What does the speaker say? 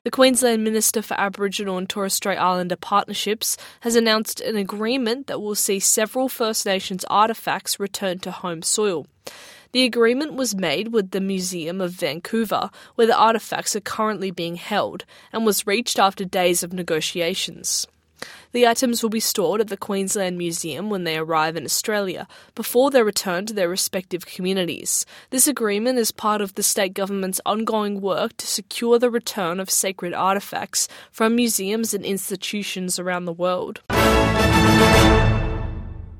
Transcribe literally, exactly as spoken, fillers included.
The Queensland Minister for Aboriginal and Torres Strait Islander Partnerships has announced an agreement that will see several First Nations artefacts returned to home soil. The agreement was made with the Museum of Vancouver, where the artefacts are currently being held, and was reached after days of negotiations. The items will be stored at the Queensland Museum when they arrive in Australia, before they're returned to their respective communities. This agreement is part of the state government's ongoing work to secure the return of sacred artefacts from museums and institutions around the world.